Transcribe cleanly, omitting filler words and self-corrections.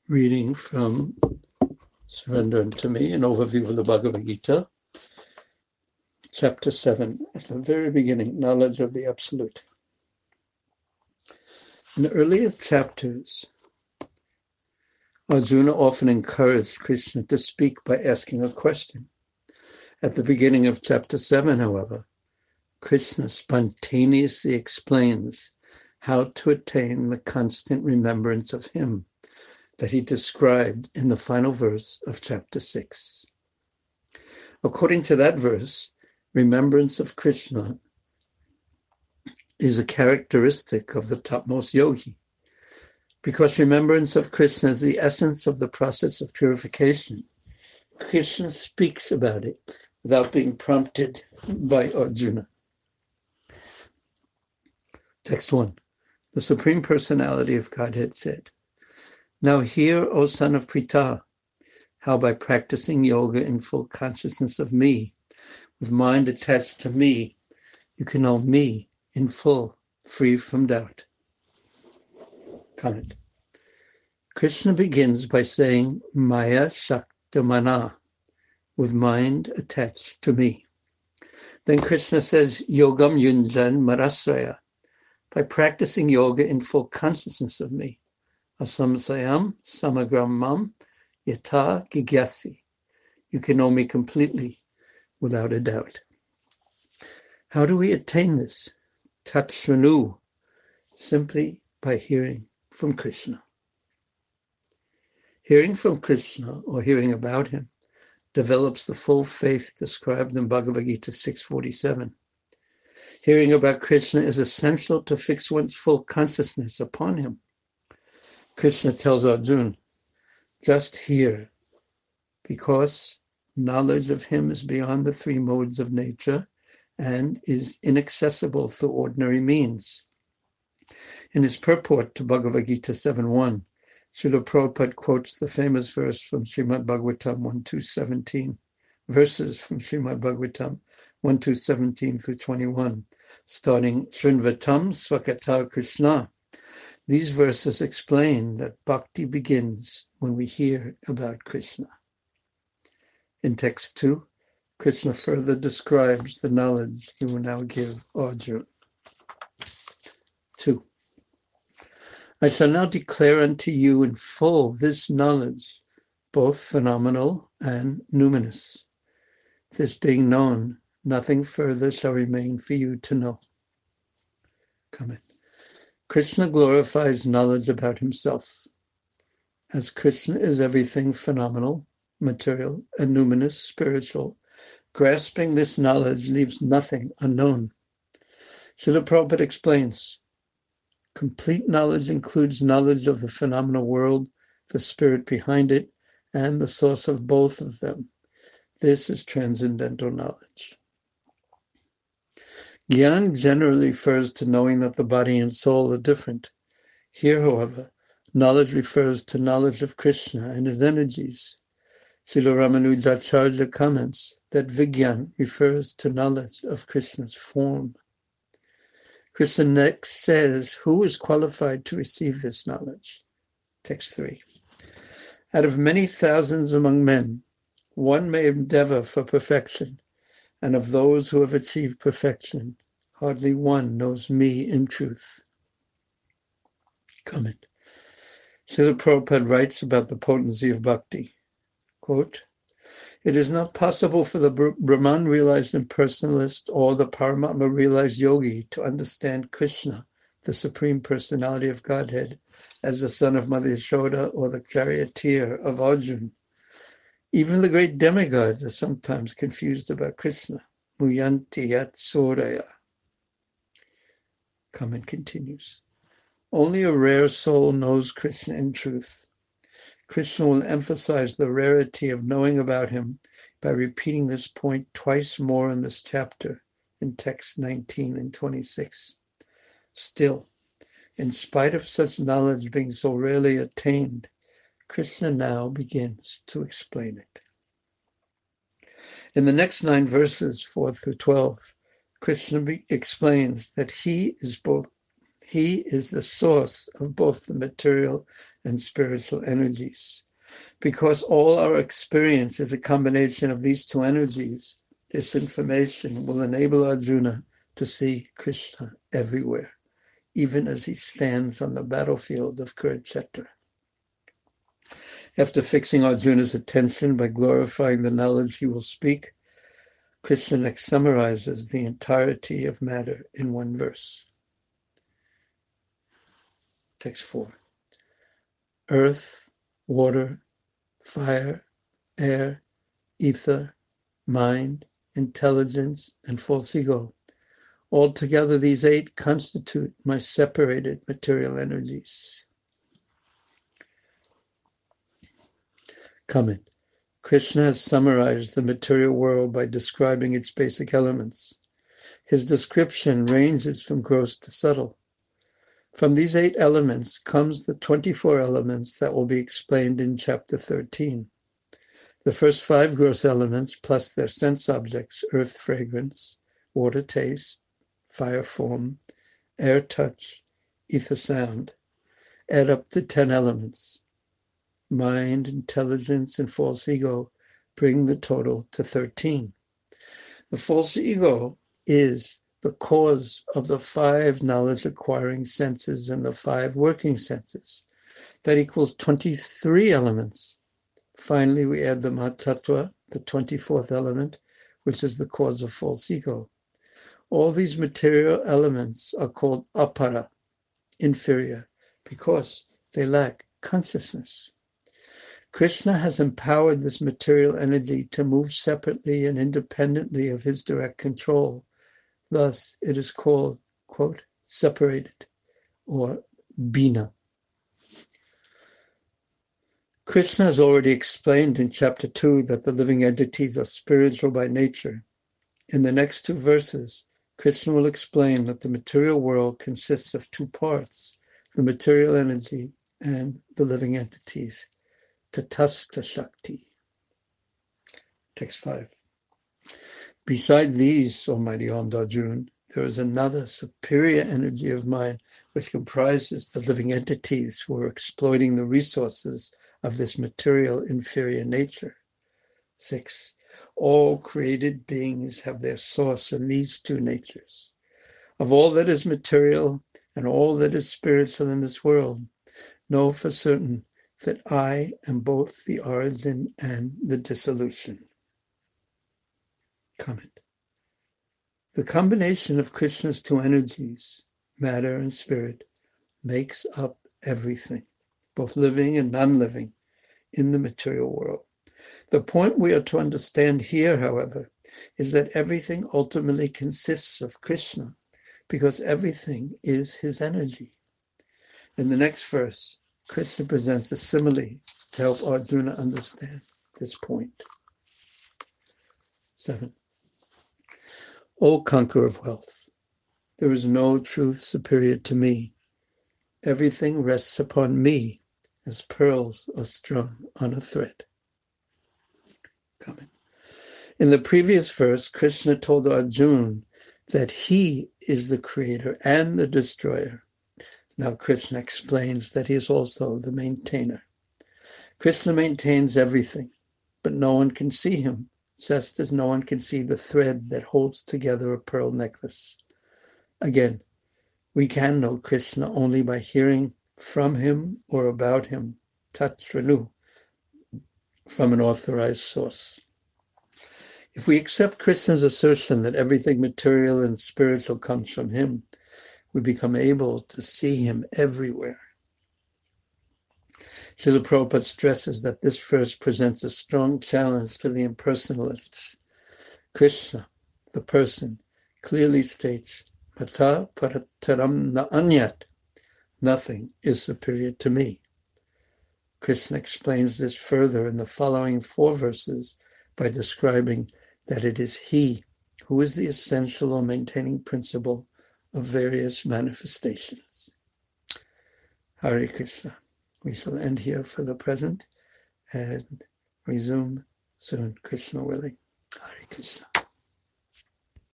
Reading from Surrender Unto Me, an overview of the Bhagavad Gita, chapter 7, at the very beginning, knowledge of the Absolute. In earlier chapters, Arjuna often encouraged Krishna to speak by asking a question. At the beginning of chapter 7, however, Krishna spontaneously explains how to attain the constant remembrance of him that he described in the final verse of chapter 6. According to that verse, remembrance of Krishna is a characteristic of the topmost yogi. Because remembrance of Krishna is the essence of the process of purification, Krishna speaks about it without being prompted by Arjuna. Text 1. The Supreme Personality of Godhead said, "Now hear, O son of Pritha, how by practicing yoga in full consciousness of me, with mind attached to me, you can know me in full, free from doubt." Comment. Krishna begins by saying, Maya Shaktamana, with mind attached to me. Then Krishna says, Yogam Yunjan Marasraya, by practicing yoga in full consciousness of me. Asamsayam Samagramam Yata Gigyasi. You can know me completely, without a doubt. How do we attain this? Tat Shanu, simply by hearing from Krishna. Hearing from Krishna, or hearing about him, develops the full faith described in Bhagavad Gita 6:47. Hearing about Krishna is essential to fix one's full consciousness upon him. Krishna tells Arjuna, just hear, because knowledge of him is beyond the three modes of nature and is inaccessible through ordinary means. In his purport to Bhagavad Gita 7.1, Srila Prabhupada quotes the famous verse from Srimad Bhagavatam 1.2.17, verses from Srimad Bhagavatam 1.2.17 through 21, starting Srinvatam Swakata Krishna. These verses explain that bhakti begins when we hear about Krishna. In text 2, Krishna further describes the knowledge he will now give Arjuna. 2. I shall now declare unto you in full this knowledge, both phenomenal and numinous. This being known, nothing further shall remain for you to know. Comment. Krishna glorifies knowledge about himself. As Krishna is everything phenomenal, material, and numinous, spiritual, grasping this knowledge leaves nothing unknown. Srila Prabhupada explains, complete knowledge includes knowledge of the phenomenal world, the spirit behind it, and the source of both of them. This is transcendental knowledge. Gyan generally refers to knowing that the body and soul are different. Here, however, knowledge refers to knowledge of Krishna and his energies. Srila Ramanujacharya comments that Vigyan refers to knowledge of Krishna's form. Krishna next says, who is qualified to receive this knowledge? Text 3. Out of many thousands among men, one may endeavor for perfection, and of those who have achieved perfection, hardly one knows me in truth. Comment. Srila Prabhupada writes about the potency of bhakti. Quote, it is not possible for the Brahman realized impersonalist or the Paramatma realized yogi to understand Krishna, the Supreme Personality of Godhead, as the son of Mother Yashoda or the charioteer of Arjuna. Even the great demigods are sometimes confused about Krishna. Muyanti yat suraya. Comment continues. Only a rare soul knows Krishna in truth. Krishna will emphasize the rarity of knowing about him by repeating this point twice more in this chapter, in text 19 and 26. Still, in spite of such knowledge being so rarely attained, Krishna now begins to explain it. In the next 9 verses, 4 through 12, Krishna explains that he is both He is the source of both the material and spiritual energies. Because all our experience is a combination of these two energies, this information will enable Arjuna to see Krishna everywhere, even as he stands on the battlefield of Kurukshetra. After fixing Arjuna's attention by glorifying the knowledge he will speak, Krishna next summarizes the entirety of matter in one verse. Text 4. Earth, water, fire, air, ether, mind, intelligence, and false ego. Altogether, these 8 constitute my separated material energies. Comment. Krishna has summarized the material world by describing its basic elements. His description ranges from gross to subtle. From these 8 elements comes the 24 elements that will be explained in chapter 13. The first 5 gross elements, plus their sense objects, earth fragrance, water taste, fire form, air touch, ether sound, add up to 10 elements. Mind, intelligence, and false ego bring the total to 13. The false ego is the cause of the 5 knowledge-acquiring senses and the 5 working senses. That equals 23 elements. Finally, we add the Mahatattva, the 24th element, which is the cause of false ego. All these material elements are called apara, inferior, because they lack consciousness. Krishna has empowered this material energy to move separately and independently of his direct control. Thus, it is called, quote, separated, or bina. Krishna has already explained in chapter 2 that the living entities are spiritual by nature. In the next 2 verses, Krishna will explain that the material world consists of 2 parts, the material energy and the living entities, Tatastha Shakti. Text 5. Beside these, O mighty Armed Arjuna, there is another superior energy of mine which comprises the living entities who are exploiting the resources of this material inferior nature. 6. All created beings have their source in these 2 natures. Of all that is material and all that is spiritual in this world, know for certain that I am both the origin and the dissolution. Comment. The combination of Krishna's 2 energies, matter and spirit, makes up everything, both living and non-living, in the material world. The point we are to understand here, however, is that everything ultimately consists of Krishna, because everything is his energy. In the next verse, Krishna presents a simile to help Arjuna understand this point. 7. O conqueror of wealth, there is no truth superior to me. Everything rests upon me as pearls are strung on a thread. Comment. In the previous verse, Krishna told Arjuna that he is the creator and the destroyer. Now Krishna explains that he is also the maintainer. Krishna maintains everything, but no one can see him, just as no one can see the thread that holds together a pearl necklace. Again, we can know Krishna only by hearing from him or about him, tat shrinu, from an authorized source. If we accept Krishna's assertion that everything material and spiritual comes from him, we become able to see him everywhere. Srila Prabhupada stresses that this verse presents a strong challenge to the impersonalists. Krishna, the person, clearly states, Pata parataram na anyat, nothing is superior to me. Krishna explains this further in the following 4 verses by describing that it is he who is the essential or maintaining principle of various manifestations. Hare Krishna. We shall end here for the present and resume soon, Krishna willing. Hare Krishna.